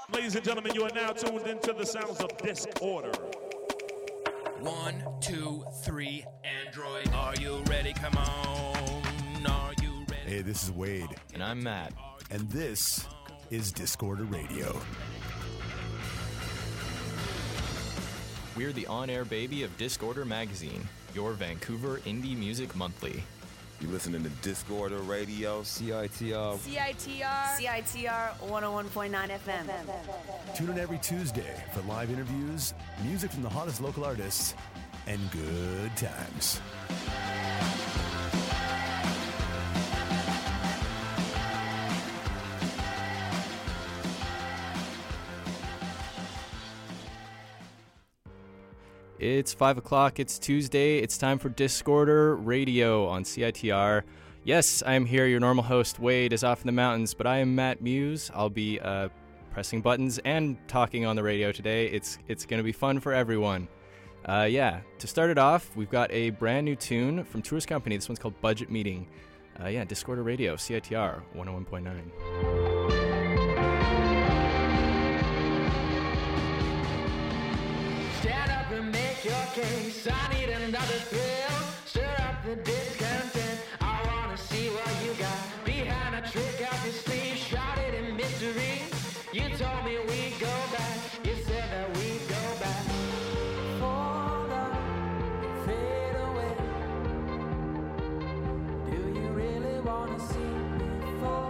Ladies and gentlemen, you are now tuned into the sounds of Disorder. 1, 2, 3, Android. Are you ready? Come on. Are you ready? Hey, this is Wade. And I'm Matt. And this is Disorder Radio. We're the on-air baby of Disorder Magazine, your Vancouver Indie Music Monthly. You listening to Disorder Radio, CITR 101.9 FM. Tune in every Tuesday for live interviews, music from the hottest local artists, and good times. It's 5 o'clock, it's Tuesday, it's time for Disorder Radio on CITR. Yes, I am here, your normal host, Wade, is off in the mountains, but I am Matt Muse. I'll be pressing buttons and talking on the radio today. It's going to be fun for everyone. To start it off, we've got a brand new tune from Tourist Company. This one's called Budget Meeting. Disorder Radio, CITR 101.9. Your case, I need another thrill. Stir up the discontent. I wanna see what you got behind a trick up your sleeve. Shrouded in mystery. You told me we'd go back. You said that we'd go back. Fall down, fade away. Do you really wanna see me fall?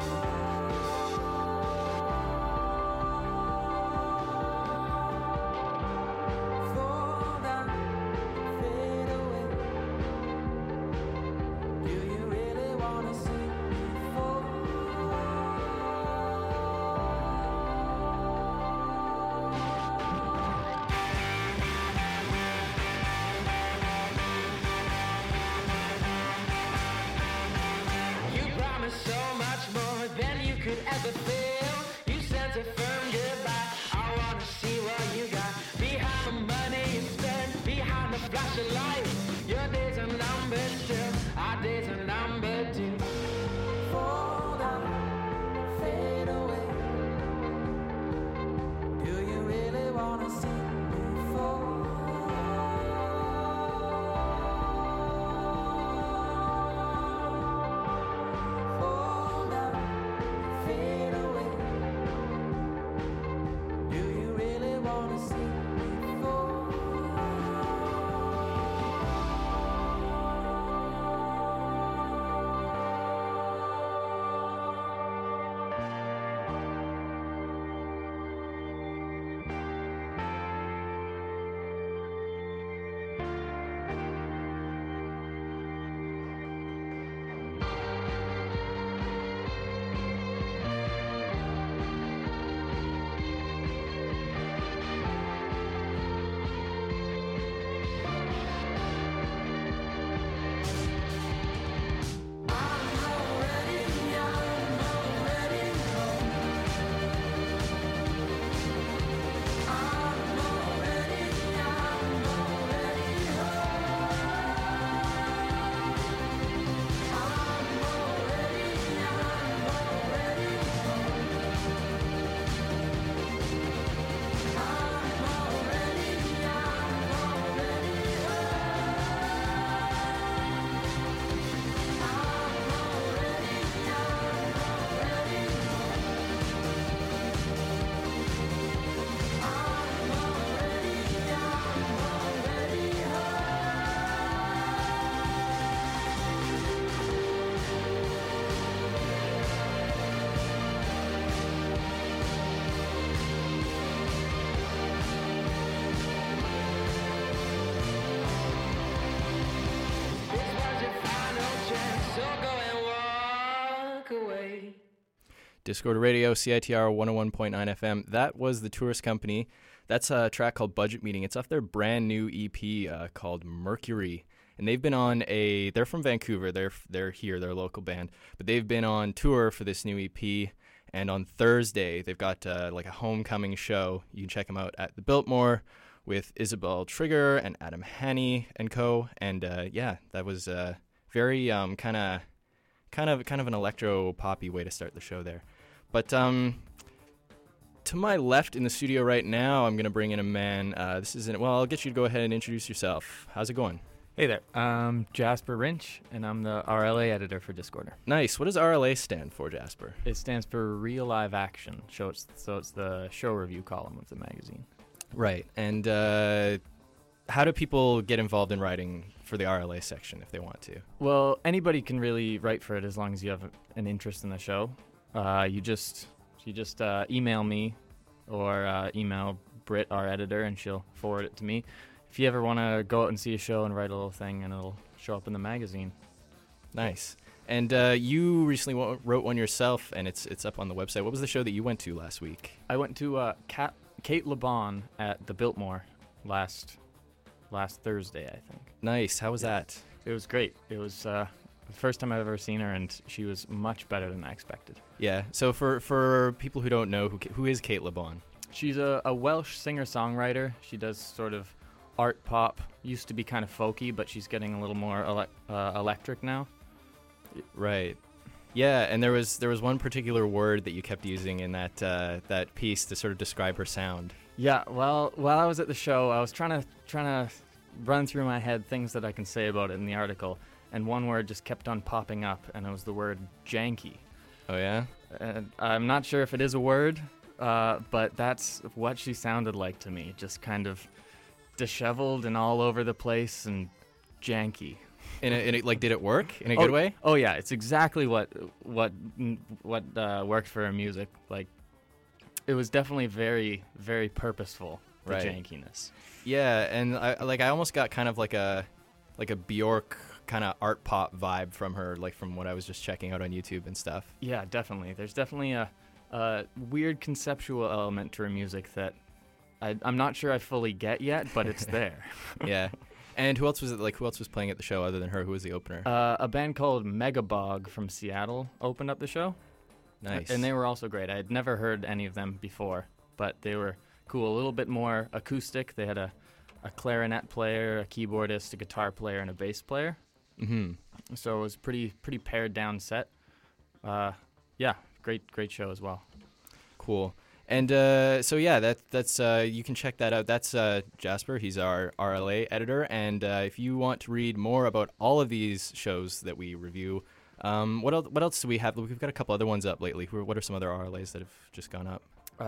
Disorder Radio, CITR 101.9 FM. That was the Tourist Company. That's a track called Budget Meeting. It's off their brand new EP called Mercury. And they've been on they're from Vancouver. They're here, they're a local band. But they've been on tour for this new EP. And on Thursday, they've got like a homecoming show. You can check them out at the Biltmore with Isabel Trigger and Adam Haney and co. And that was very kind of an electro poppy way to start the show there. But to to my left in the studio right now, I'm going to bring in a man. I'll get you to go ahead and introduce yourself. How's it going? Hey there, I'm Jasper Rinch, and I'm the RLA editor for Discorder. Nice. What does RLA stand for, Jasper? It stands for Real Live Action, so it's the show review column of the magazine. Right. And how do people get involved in writing for the RLA section if they want to? Well, anybody can really write for it as long as you have an interest in the show. You just email me or email Britt, our editor, and she'll forward it to me. If you ever want to go out and see a show and write a little thing, and it'll show up in the magazine. Nice. And you recently wrote one yourself, and it's up on the website. What was the show that you went to last week? I went to Kate LeBon at the Biltmore last Thursday, I think. Nice. How was that? It was great. It was the first time I've ever seen her, and she was much better than I expected. Yeah. So for people who don't know, who is Kate LeBon? She's a Welsh singer-songwriter. She does sort of art pop. Used to be kind of folky, but she's getting a little more electric now. Right. Yeah, and there was one particular word that you kept using in that piece to sort of describe her sound. Yeah, well, while I was at the show, I was trying to run through my head things that I can say about it in the article, and one word just kept on popping up, and it was the word janky. Oh, yeah? I'm not sure if it is a word, but that's what she sounded like to me, just kind of disheveled and all over the place and janky. And it like, did it work in a good way? Oh yeah, it's exactly what worked for her music. Like, it was definitely very, very purposeful, the right. jankiness. Yeah, and I almost got kind of like a Bjork kind of art pop vibe from her, like from what I was just checking out on YouTube and stuff. Yeah, definitely. There's definitely a weird conceptual element to her music that I'm not sure I fully get yet, but it's there. Yeah. And who else was playing at the show other than her? Who was the opener? A band called Megabog from Seattle opened up the show. Nice. And they were also great. I had never heard any of them before, but they were cool. A little bit more acoustic. They had a clarinet player, a keyboardist, a guitar player, and a bass player. Mm-hmm. So it was pretty pared down set. Yeah, great show as well. Cool. And so yeah, that's you can check that out. That's Jasper. He's our RLA editor. And if you want to read more about all of these shows that we review, what else do we have? We've got a couple other ones up lately. What are some other RLAs that have just gone up?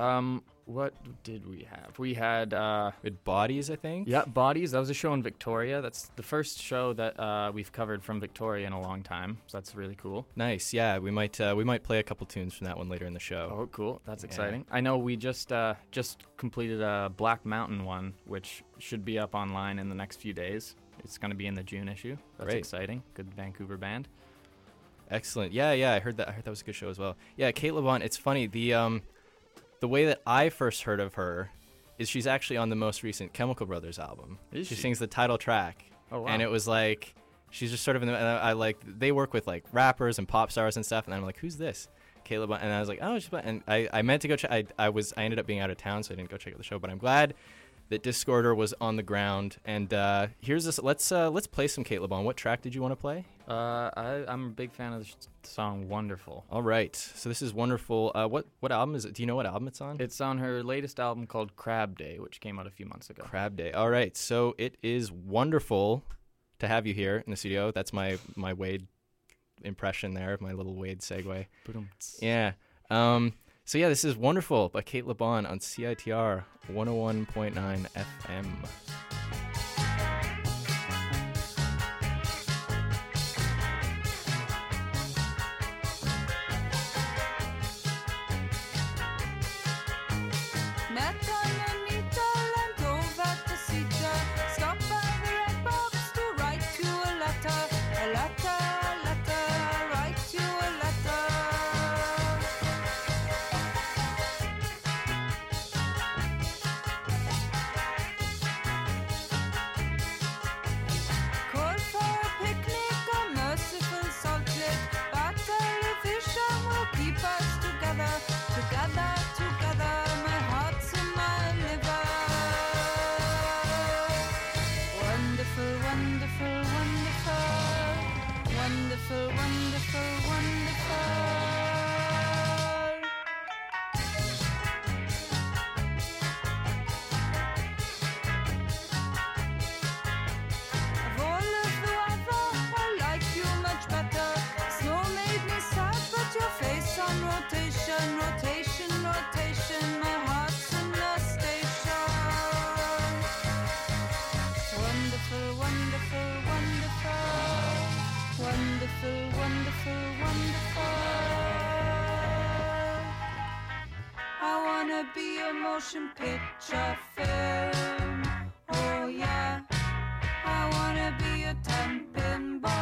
What did we have? We had Bodies, I think. Yeah, Bodies. That was a show in Victoria. That's the first show that we've covered from Victoria in a long time. So that's really cool. Nice. Yeah, we might play a couple tunes from that one later in the show. Oh, cool. That's exciting. I know we just completed a Black Mountain one, which should be up online in the next few days. It's going to be in the June issue. That's Great. Exciting. Good Vancouver band. Excellent. Yeah. I heard that was a good show as well. Yeah, Kate LeBon. It's funny. The way that I first heard of her is she's actually on the most recent Chemical Brothers album. Is she? She sings the title track. Oh, wow. And it was like, she's just sort of in the, and I like, they work with like rappers and pop stars and stuff. And I'm like, who's this? Kate LeBon. And I was like, oh, and I meant to go check. I ended up being out of town, so I didn't go check out the show, but I'm glad that Discorder was on the ground. And here's this, let's play some Kate LeBon. What track did you want to play? I'm a big fan of the song Wonderful. All right. So this is Wonderful. What album is it? Do you know what album it's on? It's on her latest album called Crab Day, which came out a few months ago. Crab Day. All right. So it is wonderful to have you here in the studio. That's my Wade impression there, my little Wade segue. Yeah. So yeah, this is Wonderful by Kate LeBon on CITR 101.9 FM. Together, my heart's in my living wanna be a motion picture film. Oh yeah, I wanna be a temping ball.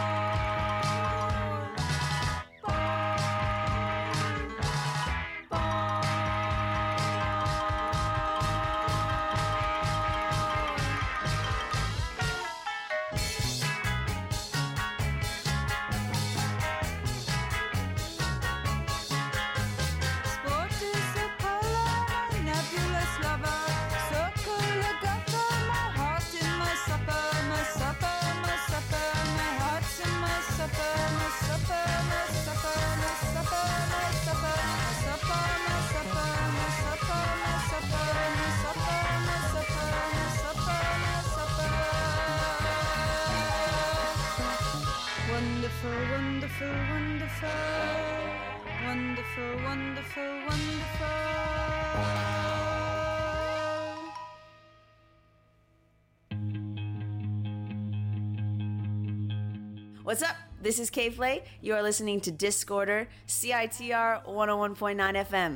Sport is a color, my nebulous lover. Circle together, my heart in my supper, my supper, my supper, my heart's in my supper, my supper, my supper, my supper, my supper, my supper, my supper, my supper, my supper, my supper, my supper, my supper, my supper. Wonderful, wonderful, wonderful. Wonderful, wonderful, wonderful. What's up? This is Kay Flay. You are listening to Discorder, CITR 101.9 FM.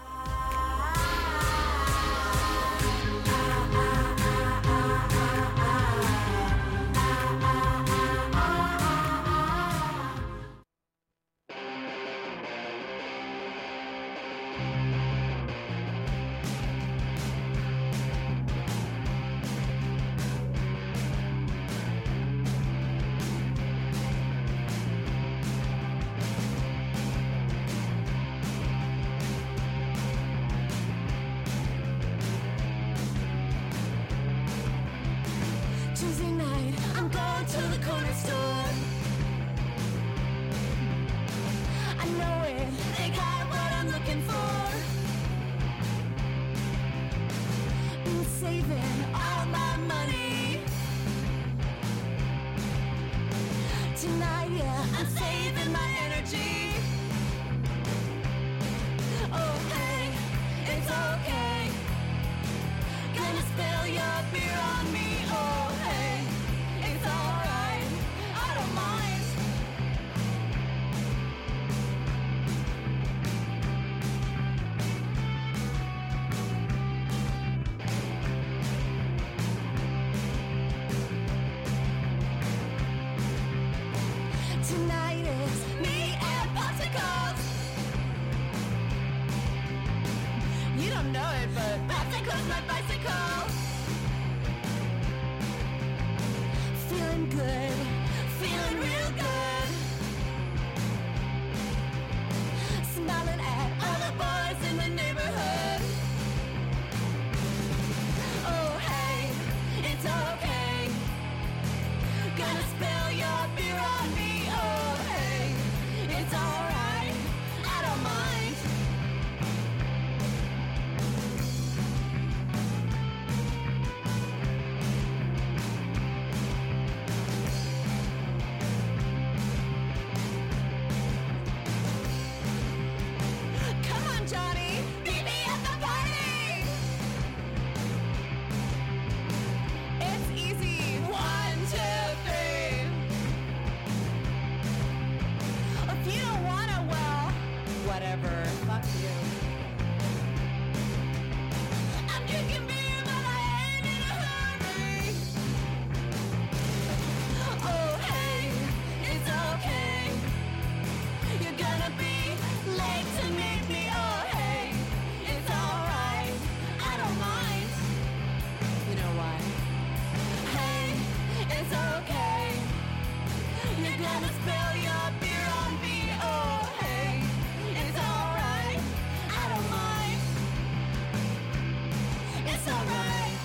Tuesday night, I'm going to the corner store. I know it, they got what I'm looking for. Been saving all my money. Tonight, yeah, I'm saving my energy. Oh, hey, it's okay. Gonna spill your beer on me. Oh, hey, it's alright. I don't mind. Tonight is me and popsicles. You don't know it, but popsicles my bicycle. Feeling good, feeling real good. Smiling at all the boys in the neighborhood. Oh, hey, it's okay. Gonna spill your beer on me. Oh, hey, it's alright. I don't mind. Come on, Johnny, meet me at the party. It's easy. 1, 2, 3. If you don't wanna, well, whatever. Fuck you. I'm drinking beer, but I ain't in a hurry. Oh, hey, it's okay. You're gonna be late to meet me. Oh, hey, it's alright. I don't mind. You know why? Hey, it's okay. You're gonna spill your beer on me. Oh, hey, it's alright. I don't mind. It's alright.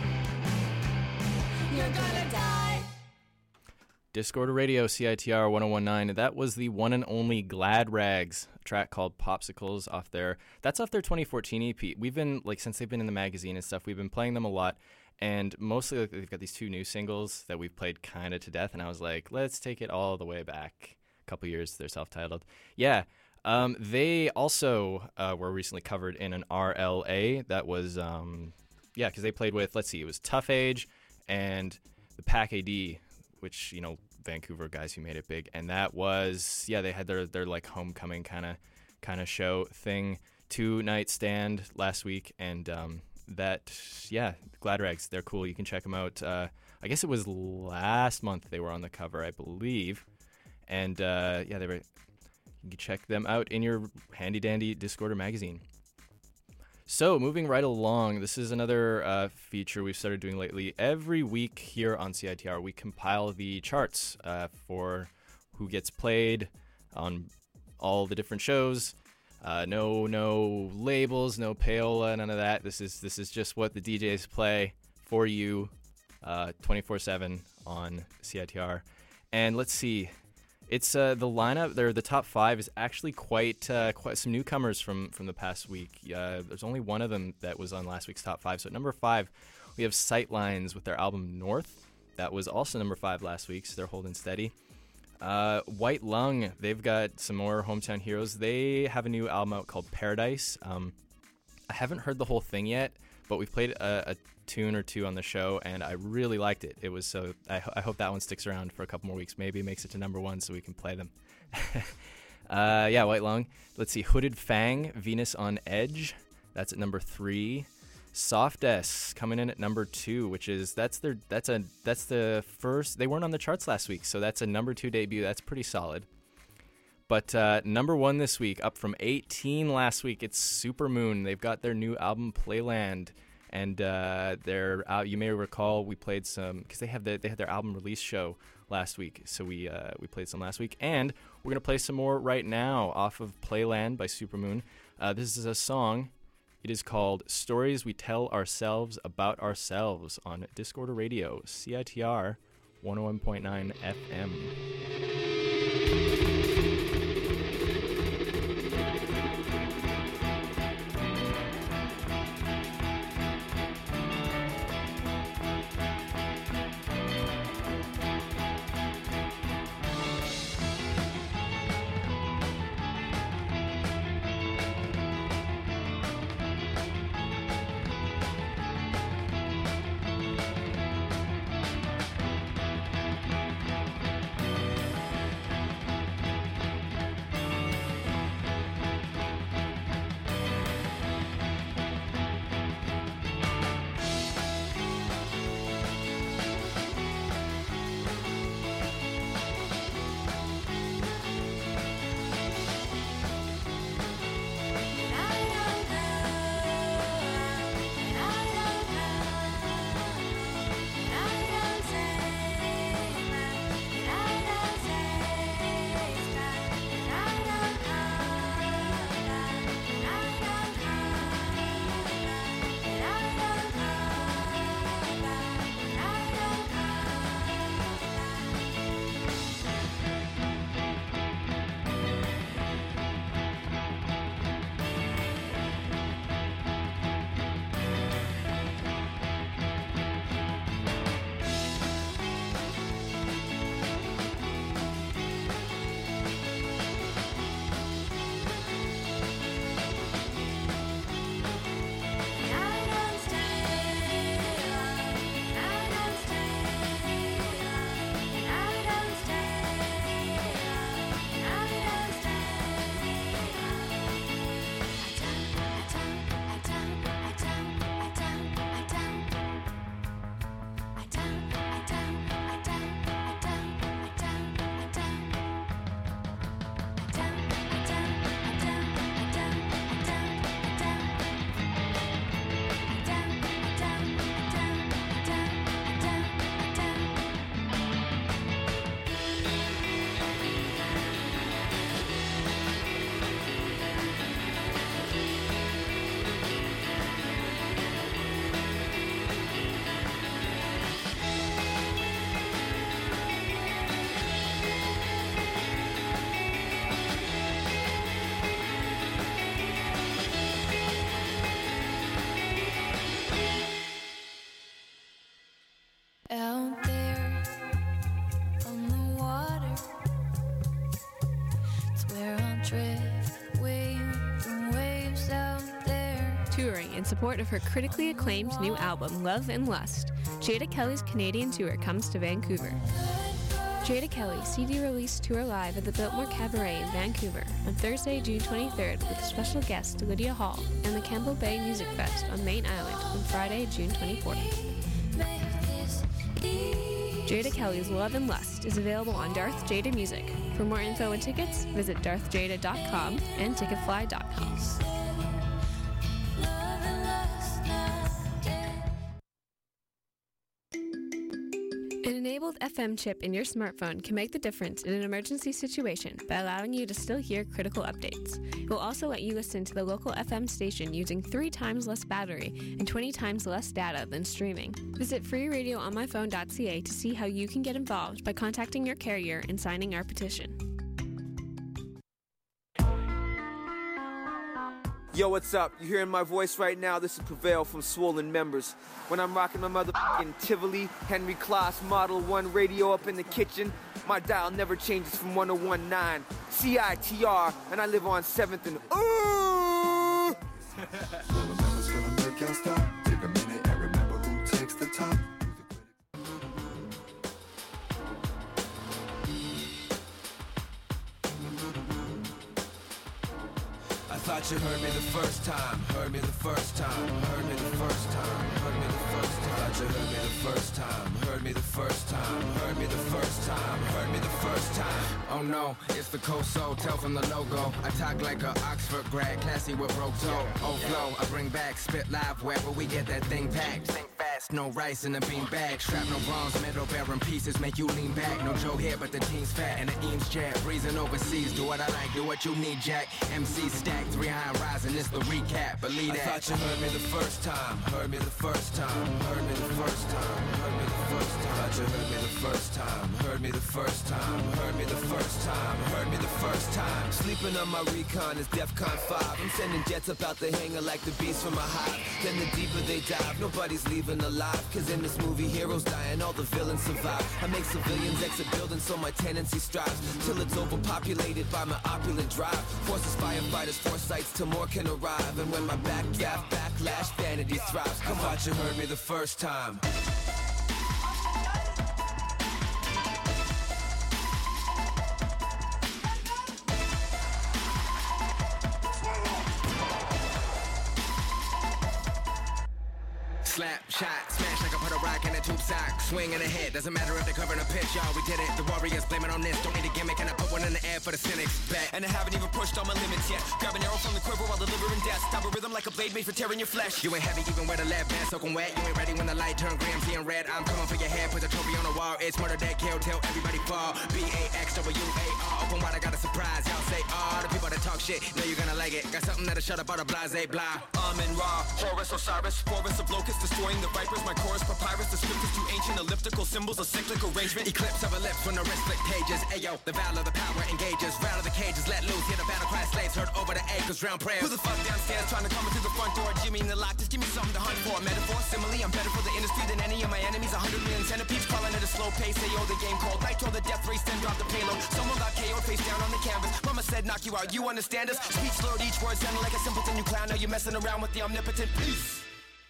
You're gonna die. Discorder Radio, CITR 1019. That was the one and only Glad Rags, a track called Popsicles off their 2014 EP. We've been, since they've been in the magazine and stuff, we've been playing them a lot. And mostly they've got these 2 new singles that we've played kind of to death. And I was like, let's take it all the way back a couple years. They're self-titled. Yeah. They also were recently covered in an RLA. That was, because they played with, it was Tough Age and the Pack AD, which, Vancouver guys who made it big. And that was, they had their homecoming kind of show thing 2-night stand last week, and Glad Rags, they're cool. You can check them out. I guess it was last month they were on the cover, I believe, and they were. You can check them out in your handy dandy Discorder magazine. So moving right along, this is another feature we've started doing lately. Every week here on CITR, we compile the charts for who gets played on all the different shows. No labels, no payola, none of that. This is just what the DJs play for you 24/7 on CITR. And let's see. It's the lineup. The top 5 is actually quite some newcomers from the past week. There's only one of them that was on last week's top 5. So at number 5, we have Sightlines with their album North. That was also number 5 last week, so they're holding steady. White Lung, they've got some more hometown heroes. They have a new album out called Paradise. I haven't heard the whole thing yet, but we've played a tune or two on the show, and I really liked it. It was so. I hope that one sticks around for a couple more weeks. Maybe makes it to number 1 so we can play them. White Lung. Let's see. Hooded Fang, Venus on Edge. That's at number 3. Soft S coming in at number 2, which is that's the first. They weren't on the charts last week, so that's a number 2 debut. That's pretty solid. But number 1 this week, up from 18 last week, it's Supermoon. They've got their new album Playland, and they're out. You may recall we played some because they had their album release show last week, so we played some last week, and we're gonna play some more right now off of Playland by Supermoon. This is a song. It is called Stories We Tell Ourselves About Ourselves on Discorder Radio, CITR 101.9 FM. In support of her critically acclaimed new album, Love and Lust, Jada Kelly's Canadian tour comes to Vancouver. Jada Kelly CD release tour live at the Biltmore Cabaret in Vancouver on Thursday, June 23rd with special guest Lydia Hall and the Campbell Bay Music Fest on Main Island on Friday, June 24th. Jada Kelly's Love and Lust is available on Darth Jada Music. For more info and tickets, visit darthjada.com and ticketfly.com. An enabled FM chip in your smartphone can make the difference in an emergency situation by allowing you to still hear critical updates. It will also let you listen to the local FM station using 3 times less battery and 20 times less data than streaming. Visit freeradioonmyphone.ca to see how you can get involved by contacting your carrier and signing our petition. Yo, what's up? You hearing my voice right now? This is Prevail from Swollen Members. When I'm rocking my motherfucking Tivoli, Henry Class Model 1 radio up in the kitchen, my dial never changes from 1019 CITR, and I live on 7th and ooh! Swollen Members gonna make y'all stop. Take a minute and remember who takes the top. I thought you heard me the first time, heard me the first time, heard me the first time, heard me the first time. Thought you heard me the first time, heard me the first time, heard me the first time, heard me the first time. Oh no, it's the cold soul, tell from the logo. I talk like a Oxford grad, classy with broke toe. Oh flow, I bring back, spit live wherever we get that thing packed. Think fast, no rice in a bean bag. Strap no bronze, middle bearing pieces make you lean back. No Joe here, but the team's fat and the Eames jab. Breezing overseas, do what I like, do what you need, Jack. MC stack, 3 iron rising, it's the recap, believe that. I thought you heard me the first time, heard me the first time, heard me the first time, heard me the first time. Thought you heard me the first time, heard me the first time, heard me the first time, heard me the first time. Sleeping on my recon is DEFCON 5. I'm sending jets up out the hangar like the beast from a hive. Then the deeper they dive, nobody's leaving alive. Cause in this movie, heroes die and all the villains survive. I make civilians exit buildings so my tenancy strives. Till it's overpopulated by my opulent drive. Forces firefighters, foresights till more can arrive. And when my backdraft, backlash, vanity thrives. I thought you heard me the first time. Slap, shot, smash like I put a rock in a tube sock. Swing in the head, doesn't matter if they're covering a pitch, y'all. We did it, the Warriors blame it on this. Don't need a gimmick, and I put one in the air for the cynics. Bet. And I haven't even pushed all my limits yet. Grab an arrow from the quiver while delivering death. Stop a rhythm like a blade made for tearing your flesh. You ain't heavy even where the lab band soaking wet. You ain't ready when the light turn grams seeing red. I'm coming for your head, put the trophy on the wall. It's murder that kill till everybody fall. BAXWAR. Open wide, I got a surprise. Y'all say, oh, the people that talk shit, know you're gonna like it. Got something that'll shut up all the blase blah. Amen Ra, Horus Osiris, Forest of locusts destroying the vipers. My chorus papyrus, the script is too ancient. Elliptical symbols, a cyclic arrangement. Eclipse of ellipse when the wrist flick pages. Ayo, the valor, the power engages. Rattle the cages, let loose. Hear the battle cry, slaves heard over the acres, round prayers. Who the fuck downstairs trying to come into the front door? Jimmy in the lock, just give me something to hunt for. Metaphor, simile, I'm better for the industry than any of my enemies. 100 million centipedes crawling at a slow pace. Ayo, the game called Nitro, the death race, then drop the payload. Someone got KO'd face down on the canvas. Mama said knock you out, you understand us? Speech slurred, each word sounded like a simpleton. You clown, now you're messing around with the omnipotent. Peace.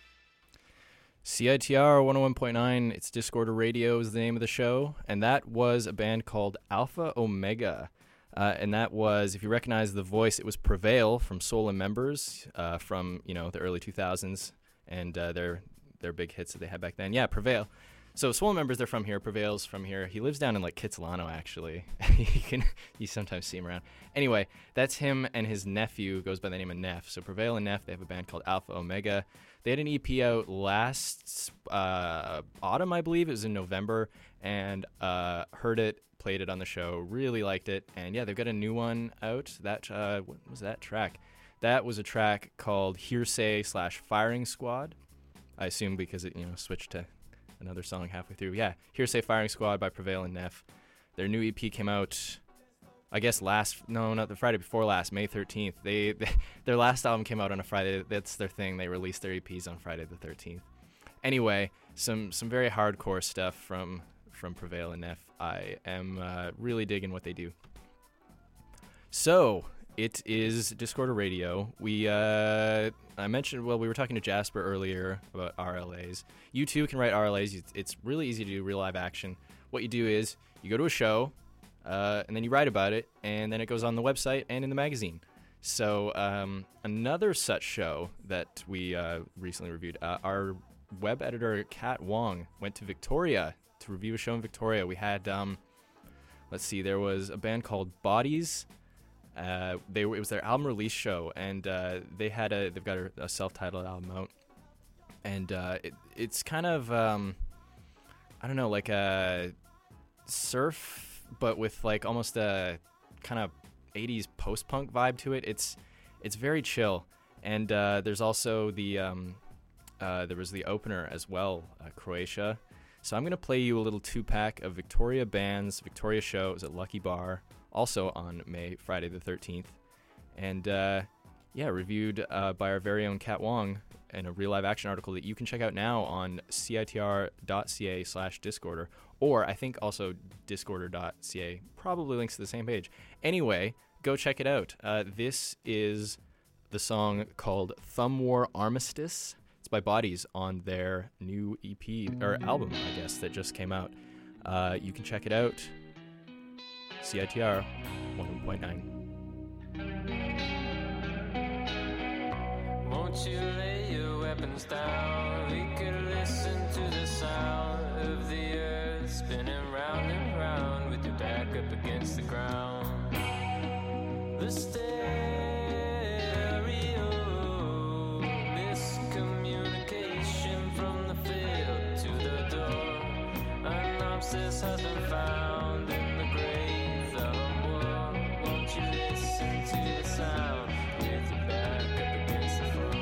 CITR 101.9, it's Discorder Radio is the name of the show, and that was a band called Alpha Omega. And that was, if you recognize the voice, it was Prevail from Soul and Members from, the early 2000s, and their big hits that they had back then. Yeah, Prevail. So Soul and Members, they're from here. Prevail's from here. He lives down in Kitsilano, actually. You sometimes see him around. Anyway, that's him and his nephew, goes by the name of Neff. So Prevail and Neff, they have a band called Alpha Omega. They had an EP out last autumn, I believe. It was in November, and heard it, played it on the show, really liked it. And yeah, they've got a new one out. That what was that track? That was a track called Hearsay / Firing Squad. I assume because it switched to another song halfway through. Yeah, Hearsay Firing Squad by Prevail and Neff. Their new EP came out, I guess not the Friday before last, May 13th. Their last album came out on a Friday. That's their thing. They released their EPs on Friday the 13th. Anyway, some very hardcore stuff from Prevail and Neff. I am really digging what they do. So it is Discorder Radio. I mentioned, we were talking to Jasper earlier about RLAs. You too can write RLAs. It's really easy to do real live action. What you do is you go to a show, and then you write about it, and then it goes on the website and in the magazine. So another such show that we recently reviewed, our web editor, Kat Wong, went to Victoria to review a show in Victoria. We had, there was a band called Bodies. It was their album release show, and they've got a self-titled album out. And it's kind of, I don't know, like a surf, but with like almost a kind of 80s post-punk vibe to it. It's very chill. And there's also there was the opener as well, Croatia. So I'm going to play you a little 2-pack of Victoria bands. Victoria show is at Lucky Bar, also on Friday the 13th. And reviewed by our very own Kat Wong in a Real Live Action article that you can check out now on citr.ca/Discorder, or I think also discorder.ca, probably links to the same page. Anyway, go check it out. This is the song called Thumb War Armistice. It's by Bodies on their new EP, or album, I guess, that just came out. You can check it out. CITR 101.9. Won't you lay your weapons down? We could listen to the sound of the earth spinning round and round with your back up against the ground. The stereo, miscommunication from the field to the door. An obsess has been found in the grave of war. Won't you listen to the sound with your back up against the floor?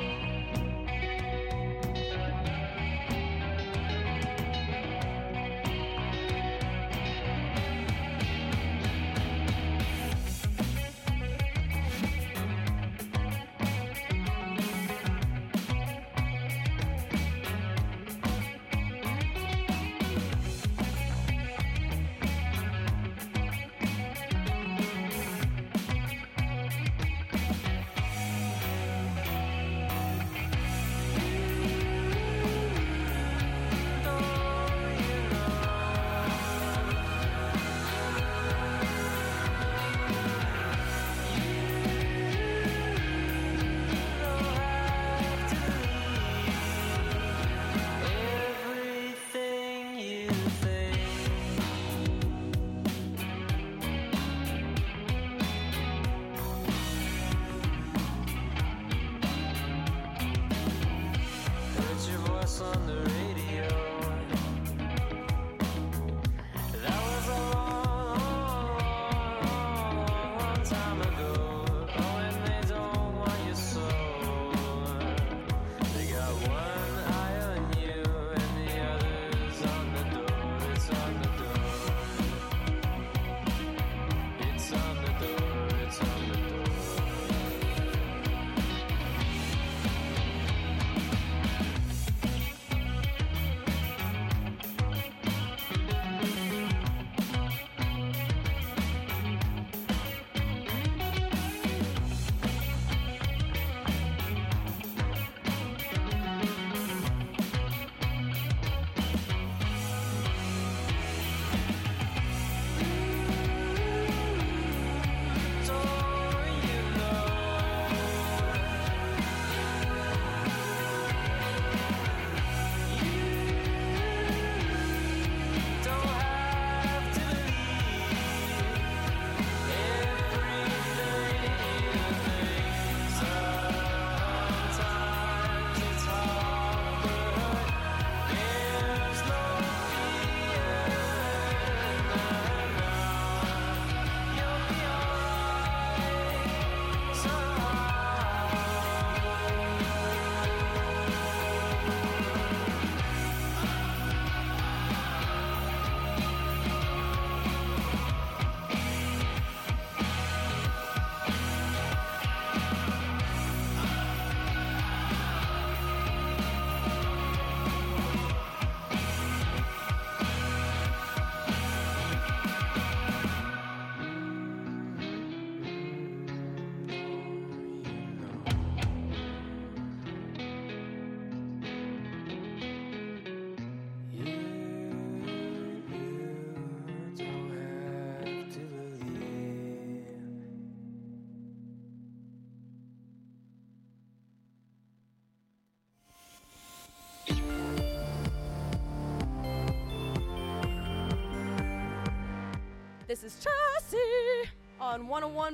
This is Chelsea on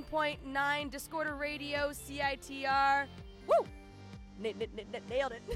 101.9 Discorder Radio, CITR. Woo! Nailed it.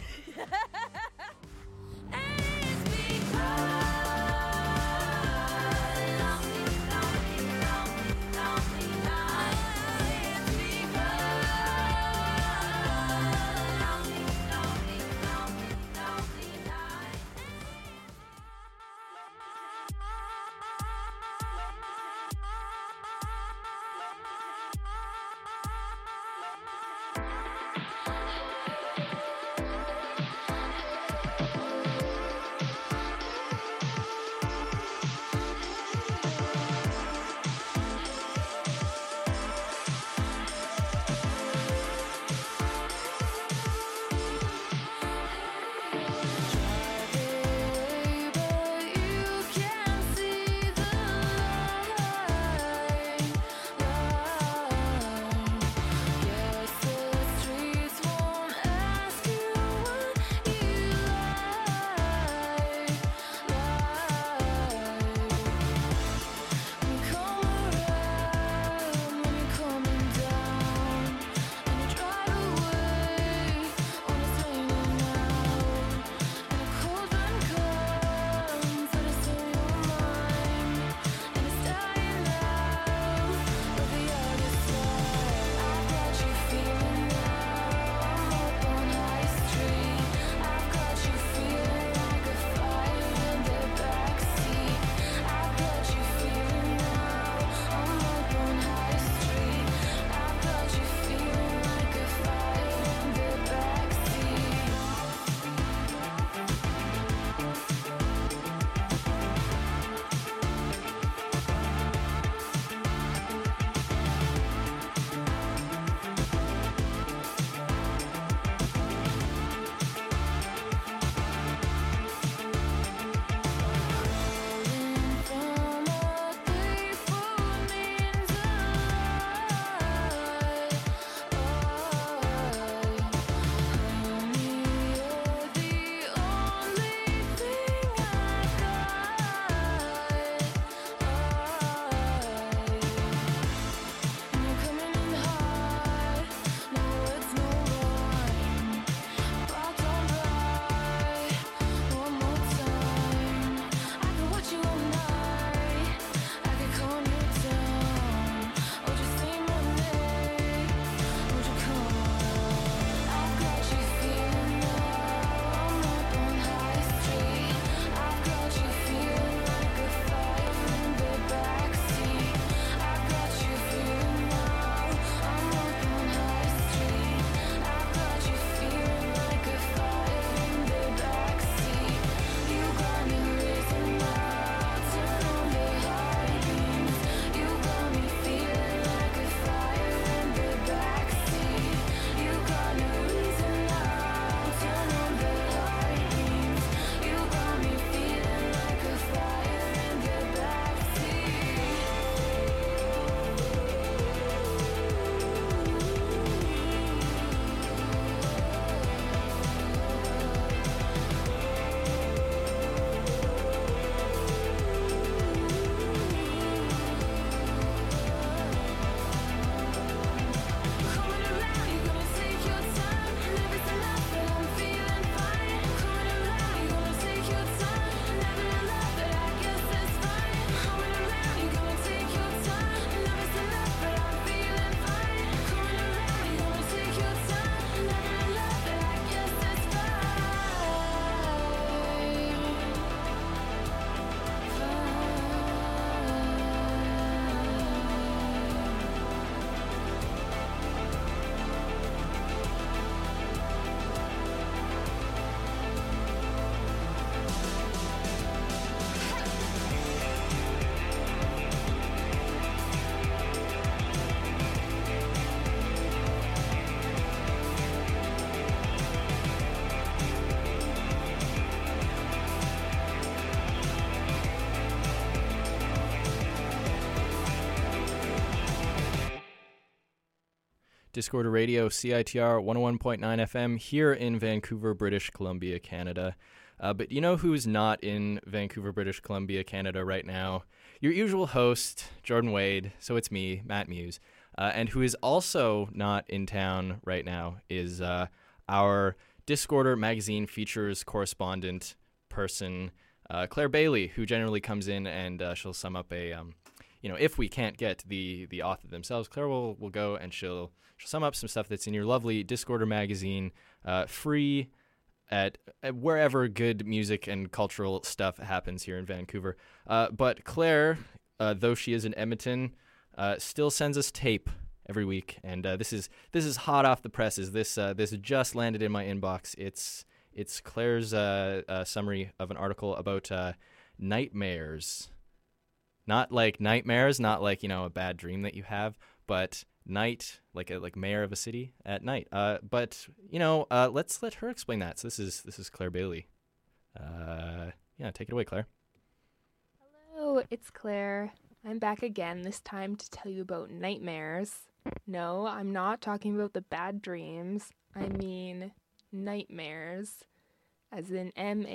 Discorder Radio, CITR 101.9 FM here in Vancouver, British Columbia, Canada. But you know who's not in Vancouver, British Columbia, Canada right now? Your usual host, Jordan Wade. So it's me, Matt Muse. And who is also not in town right now is our Discorder magazine features correspondent person, Claire Bailey, who generally comes in and she'll sum up a, if we can't get the author themselves, Claire will go and she'll sum up some stuff that's in your lovely Discorder magazine, free at wherever good music and cultural stuff happens here in Vancouver. But Claire, though she is in Edmonton, still sends us tape every week, and this is hot off the presses. This just landed in my inbox. It's Claire's summary of an article about nightmares, not like nightmares, not like a bad dream that you have, but night, like mayor of a city at night. But let's let her explain that. So this is Claire Bailey. Take it away, Claire. Hello, it's Claire. I'm back again, this time to tell you about nightmares. No, I'm not talking about the bad dreams. I mean nightmares, as in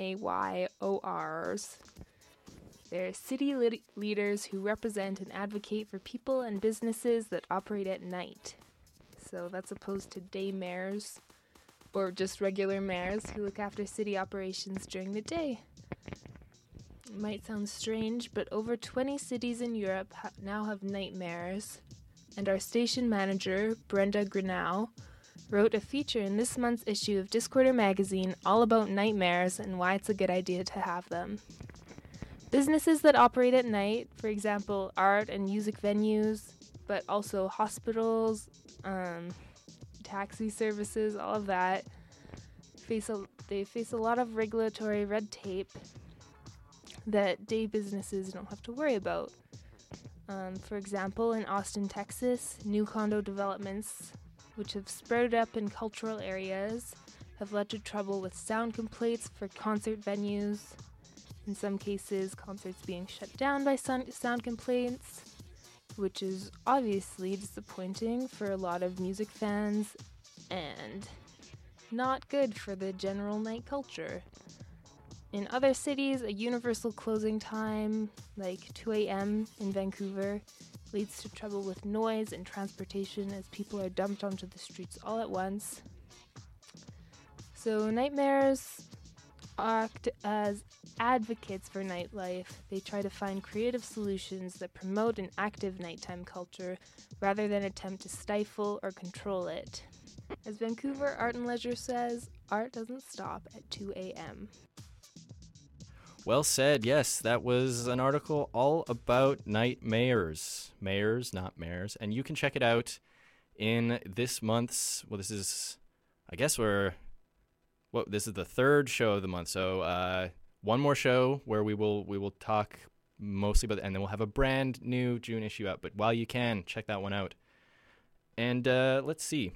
MAYORs. They're city leaders who represent and advocate for people and businesses that operate at night. So that's opposed to day mayors, or just regular mayors who look after city operations during the day. It might sound strange, but over 20 cities in Europe now have nightmares, and our station manager, Brenda Grinnell, wrote a feature in this month's issue of Discorder magazine all about nightmares and why it's a good idea to have them. Businesses that operate at night, for example, art and music venues, but also hospitals, taxi services, all of that, they face a lot of regulatory red tape that day businesses don't have to worry about. For example, in Austin, Texas, new condo developments, which have sprouted up in cultural areas, have led to trouble with sound complaints for concert venues. In some cases, concerts being shut down by sound complaints, which is obviously disappointing for a lot of music fans and not good for the general night culture. In other cities, a universal closing time, like 2 a.m. in Vancouver, leads to trouble with noise and transportation as people are dumped onto the streets all at once. So nightmares act as advocates for nightlife. They try to find creative solutions that promote an active nighttime culture rather than attempt to stifle or control it. As Vancouver Art and Leisure says, art doesn't stop at 2 a.m. Well said. Yes, that was an article all about nightmares. Mayors, not mayors. And you can check it out in this month's, this is the third show of the month. So one more show where we will talk mostly about it, and then we'll have a brand new June issue out. But while you can, check that one out. And let's see.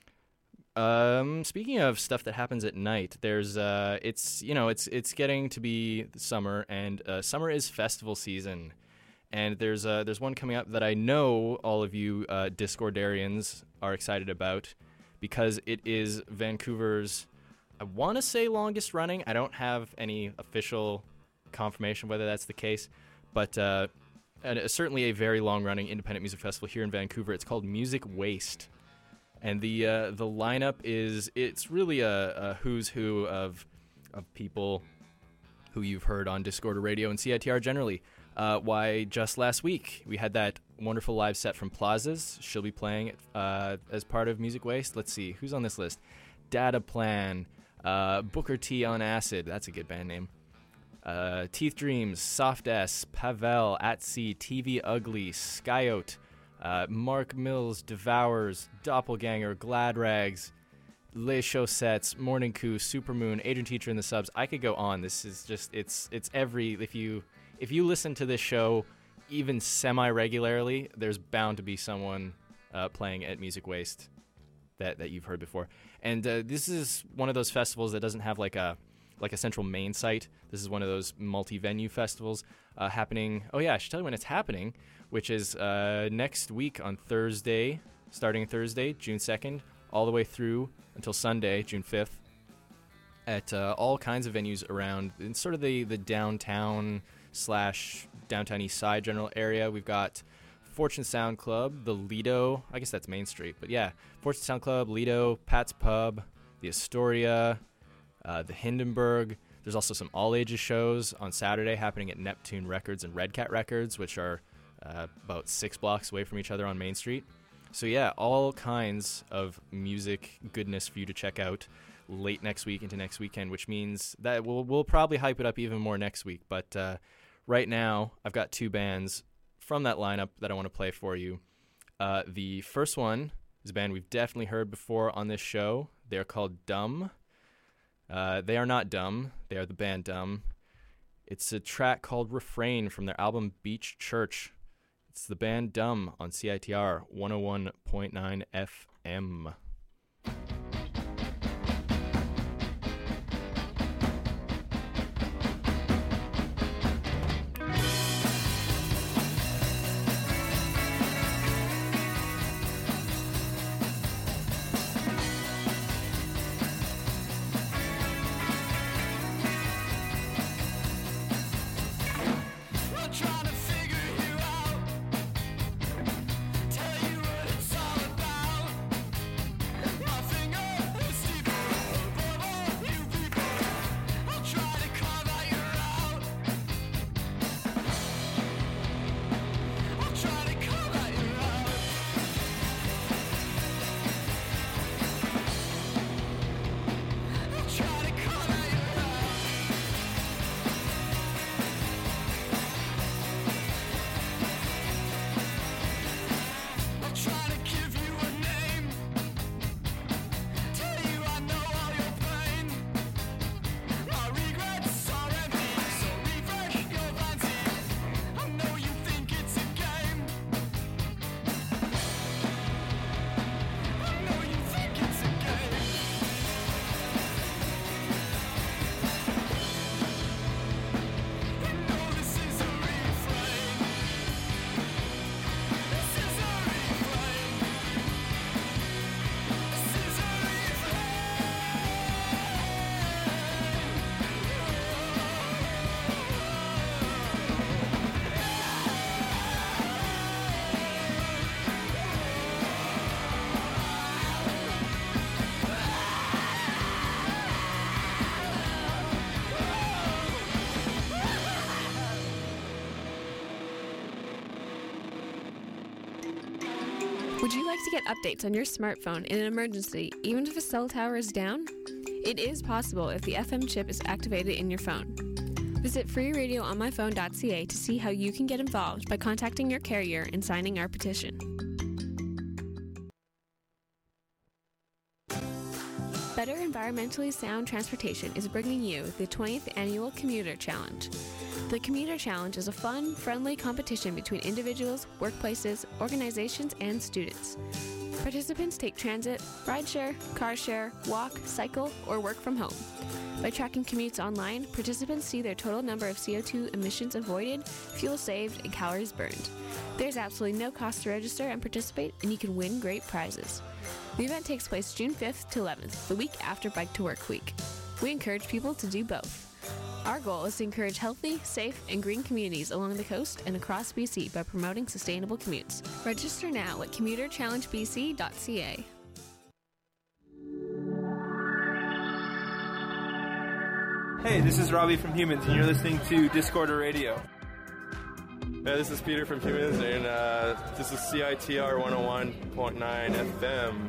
Speaking of stuff that happens at night, there's it's getting to be summer, and summer is festival season, and there's one coming up that I know all of you Discordarians are excited about, because it is Vancouver's, I want to say, longest running. I don't have any official confirmation whether that's the case, but certainly a very long running independent music festival here in Vancouver. It's called Music Waste. And the lineup it's really a who's who of people who you've heard on Discorder Radio and CITR generally. Why, just last week, we had that wonderful live set from Plazas. She'll be playing as part of Music Waste. Let's see, who's on this list? Data Plan, Booker T on Acid, that's a good band name. Teeth Dreams, Soft S, Pavel, At Sea, TV Ugly, Skyote, Mark Mills, Devours, Doppelganger, Glad Rags, Les Chaussettes, Morning Coup, Supermoon, Adrian Teacher in the Subs. I could go on. This is just it's every if you listen to this show even semi-regularly, there's bound to be someone playing at Music Waste that you've heard before. And this is one of those festivals that doesn't have like a central main site. This is one of those multi-venue festivals happening. Oh yeah, I should tell you when it's happening, which is next week on Thursday, starting Thursday, June 2nd, all the way through until Sunday, June 5th. at all kinds of venues around in sort of the downtown / downtown east side general area. We've got Fortune Sound Club, the Lido, I guess that's Main Street, but yeah, Fortune Sound Club, Lido, Pat's Pub, the Astoria, the Hindenburg. There's also some all-ages shows on Saturday happening at Neptune Records and Red Cat Records, which are about 6 blocks away from each other on Main Street. So yeah, all kinds of music goodness for you to check out late next week into next weekend, which means that we'll probably hype it up even more next week. But right now, I've got 2 bands from that lineup that I want to play for you. The first one is a band we've definitely heard before on this show. They're called Dumb. They are not dumb. They are the band Dumb. It's a track called Refrain from their album Beach Church. It's the band Dumb on CITR 101.9 FM. Would you like to get updates on your smartphone in an emergency, even if a cell tower is down? It is possible if the FM chip is activated in your phone. Visit freeradioonmyphone.ca to see how you can get involved by contacting your carrier and signing our petition. Better Environmentally Sound Transportation is bringing you the 20th Annual Commuter Challenge. The Commuter Challenge is a fun, friendly competition between individuals, workplaces, organizations, and students. Participants take transit, rideshare, car share, walk, cycle, or work from home. By tracking commutes online, participants see their total number of CO2 emissions avoided, fuel saved, and calories burned. There's absolutely no cost to register and participate, and you can win great prizes. The event takes place June 5th to 11th, the week after Bike to Work Week. We encourage people to do both. Our goal is to encourage healthy, safe, and green communities along the coast and across BC by promoting sustainable commutes. Register now at commuterchallengebc.ca. Hey, this is Robbie from Humans, and you're listening to Discorder Radio. Hey, this is Peter from Humans, and this is CITR 101.9 FM.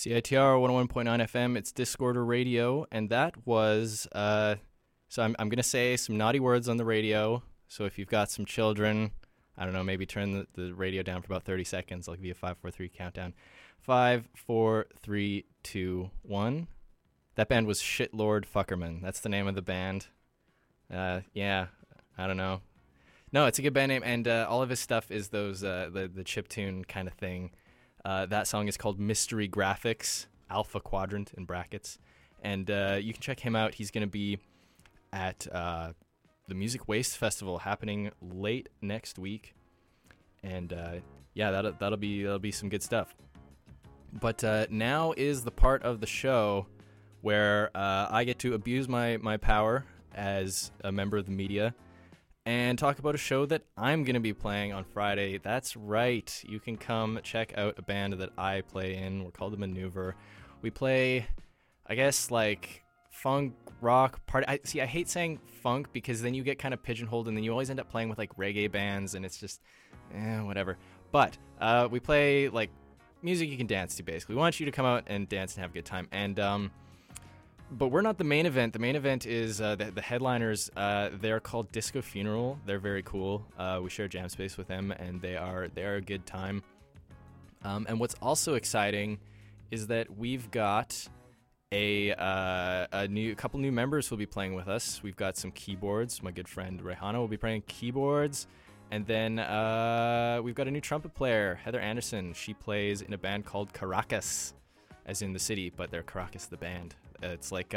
CITR 101.9 FM, it's Discorder Radio, and that was, so I'm going to say some naughty words on the radio, so if you've got some children, I don't know, maybe turn the radio down for about 30 seconds. I'll give you a 5, 4, 3 countdown. 5, 4, 3, 2, 1. That band was Shitlord Fuckerman. That's the name of the band. Yeah, I don't know. No, it's a good band name, and all of his stuff is those the chiptune kind of thing. That song is called Mystery Graphics, Alpha Quadrant in brackets. And you can check him out. He's going to be at the Music Waste Festival happening late next week. And yeah, that'll be some good stuff. But now is the part of the show where I get to abuse my power as a member of the media and talk about a show that I'm going to be playing on Friday. That's right. You can come check out a band that I play in. We're called The Maneuver. We play, I guess, like funk, rock, party. I hate saying funk because then you get kind of pigeonholed and then you always end up playing with like reggae bands and it's just, whatever. But we play like music you can dance to, basically. We want you to come out and dance and have a good time. And but we're not the main event. The main event is the headliners. They're called Disco Funeral. They're very cool. We share jam space with them, and they are a good time. And what's also exciting is that we've got a couple new members who'll be playing with us. We've got some keyboards. My good friend Rehana will be playing keyboards. And then we've got a new trumpet player, Heather Anderson. She plays in a band called Caracas, as in the city, but they're Caracas the band. It's like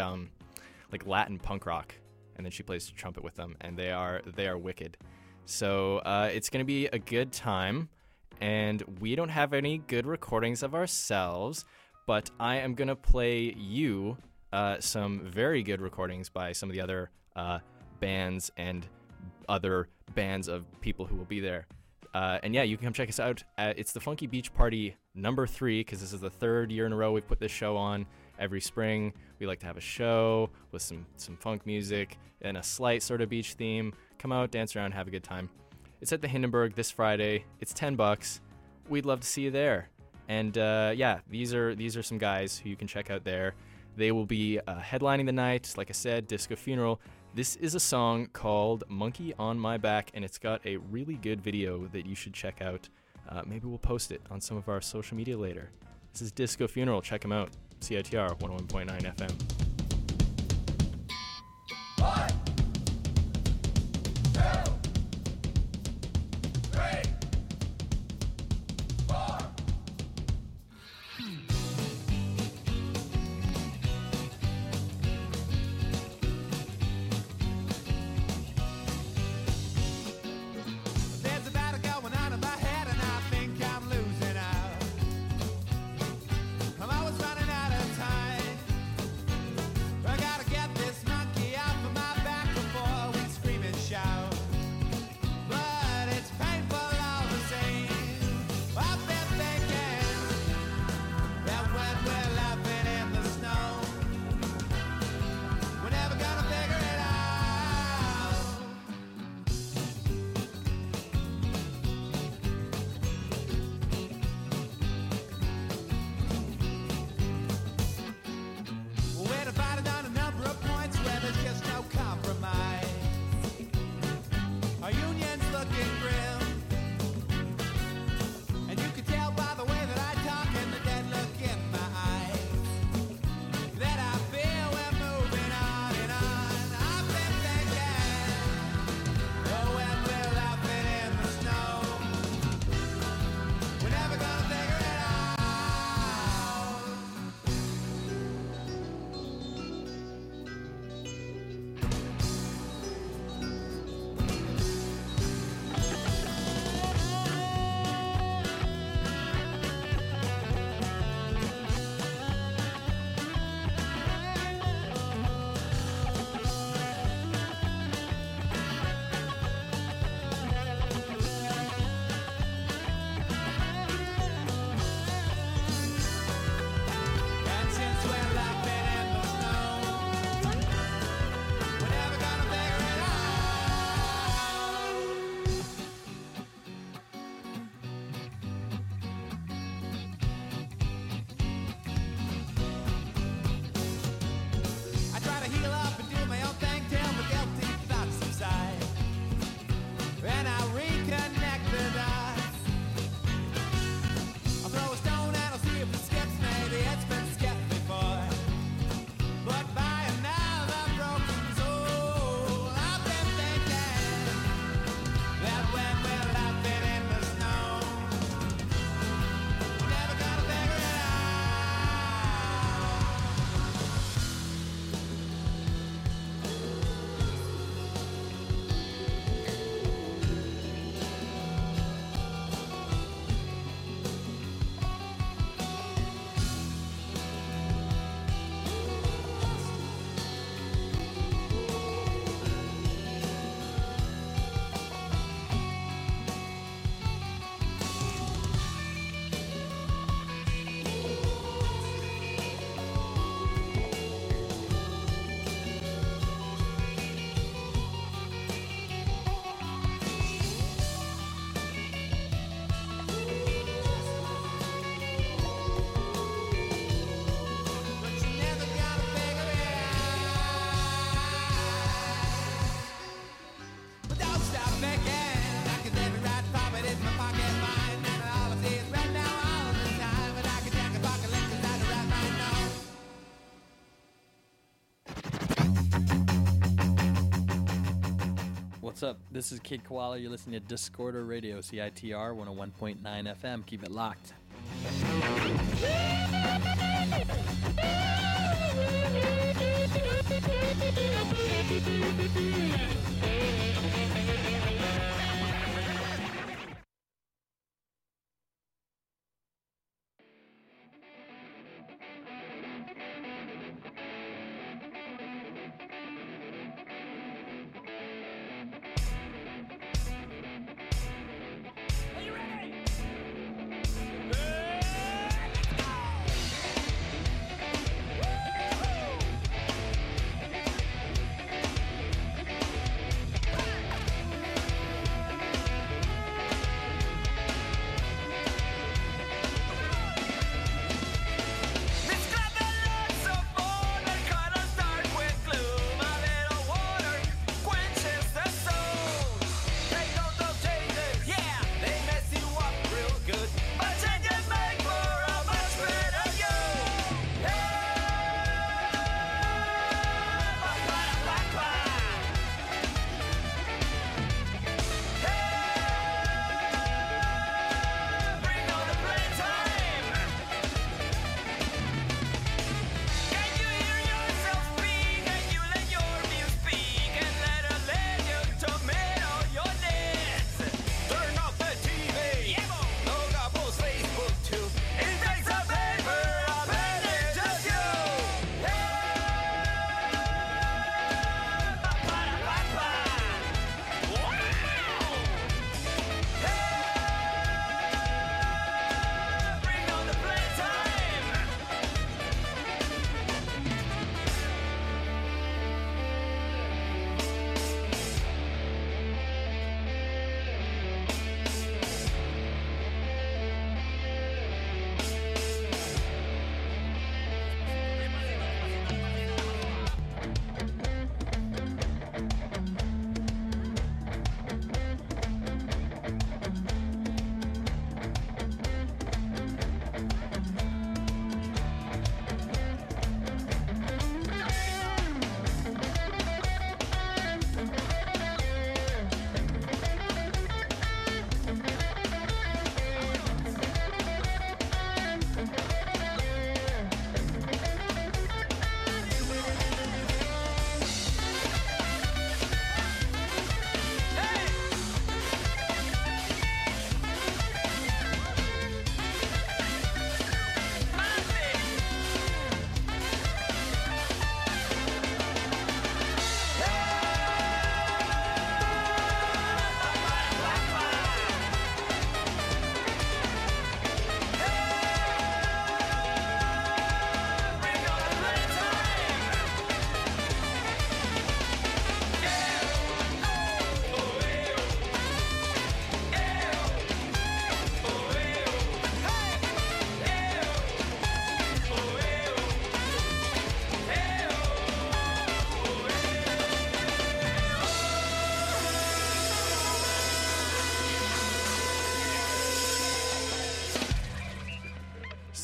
Latin punk rock, and then she plays trumpet with them, and they are wicked. So it's going to be a good time, and we don't have any good recordings of ourselves, but I am going to play you some very good recordings by some of the other bands and other bands of people who will be there. And yeah, you can come check us out. It's the Funky Beach Party number 3, because this is the 3rd year in a row we've put this show on. Every spring, we like to have a show with some funk music and a slight sort of beach theme. Come out, dance around, have a good time. It's at the Hindenburg this Friday. It's $10. We'd love to see you there. And yeah, these are some guys who you can check out there. They will be headlining the night. Like I said, Disco Funeral. This is a song called Monkey on My Back, and it's got a really good video that you should check out. Maybe we'll post it on some of our social media later. This is Disco Funeral. Check them out. CITR 101.9 FM. I gotta get this monkey off of my back. heal up and do my own thing till my guilty thoughts subside. And I reconnect the dots. I'll throw a stone and I'll see if it skips. Maybe it's been skipped before. But by another broken soul, I've been thinking that when we're laughing in the snow, we're never gonna figure it out. But don't stop thinking, I can never write properties, my pocket mine, and all I see is red now all the time. But I can take a pocket left inside the right mind now. What's up? This is Kid Koala. You're listening to Discorder Radio, CITR 101.9 FM. Keep it locked.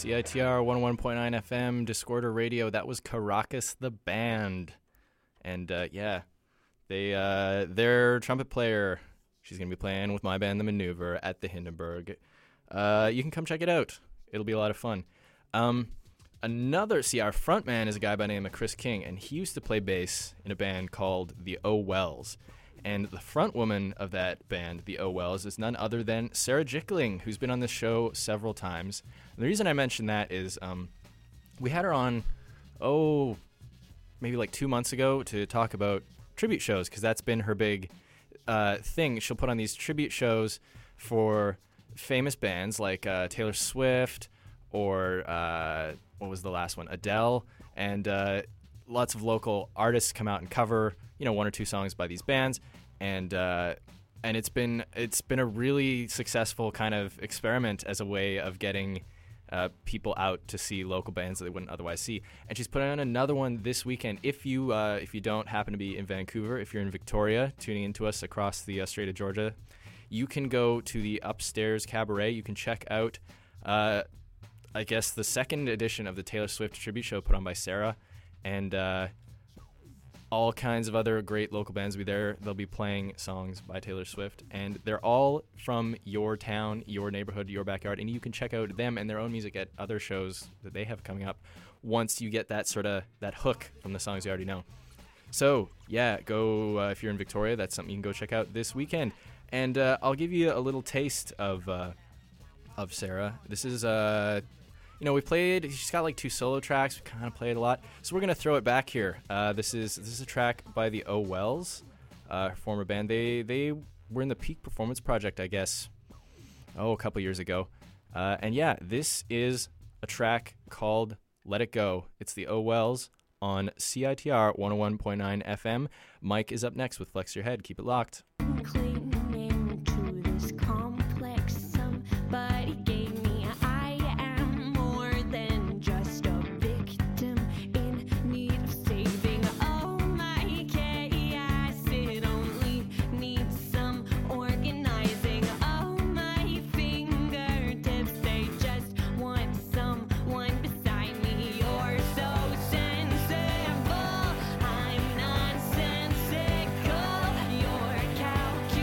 CITR 101.9 FM, Discorder Radio. That was Caracas the band. And yeah, their trumpet player, she's going to be playing with my band, The Maneuver, at the Hindenburg. You can come check it out. It'll be a lot of fun. Our frontman is a guy by the name of Chris King, and he used to play bass in a band called the O Wells. And the front woman of that band, the O Wells, is none other than Sarah Jickling, who's been on this show several times. And the reason I mention that is we had her on, maybe like 2 months ago to talk about tribute shows, because that's been her big thing. She'll put on these tribute shows for famous bands like Taylor Swift or, what was the last one? Adele. And lots of local artists come out and cover, one or two songs by these bands, and it's been a really successful kind of experiment as a way of getting people out to see local bands that they wouldn't otherwise see. And she's putting on another one this weekend. If you don't happen to be in Vancouver, if you're in Victoria, tuning into us across the Strait of Georgia, you can go to the Upstairs Cabaret. You can check out, I guess, the second edition of the Taylor Swift tribute show put on by Sarah, and all kinds of other great local bands will be there. They'll be playing songs by Taylor Swift, and they're all from your town, your neighborhood, your backyard, and you can check out them and their own music at other shows that they have coming up once you get that hook from the songs you already know. So, yeah, go, if you're in Victoria, that's something you can go check out this weekend. And I'll give you a little taste of Sarah. This is we played, she's got like 2 solo tracks. We kind of played a lot. So we're going to throw it back here. This is a track by the O Wells, former band. They were in the Peak Performance Project, I guess, a couple years ago. And yeah, this is a track called Let It Go. It's the O Wells on CITR 101.9 FM. Mike is up next with Flex Your Head. Keep it locked. Calculated.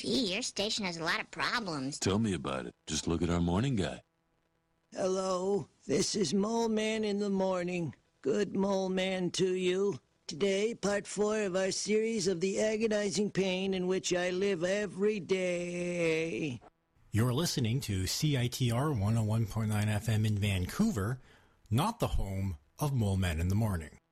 Gee, your station has a lot of problems. Tell me about it. Just look at our morning guy. Hello, this is Mole Man in the morning. Good Mole Man to you. Today, part 4 of our series of the agonizing pain in which I live every day. You're listening to CITR 101.9 FM in Vancouver, not the home of Mole Man in the Morning.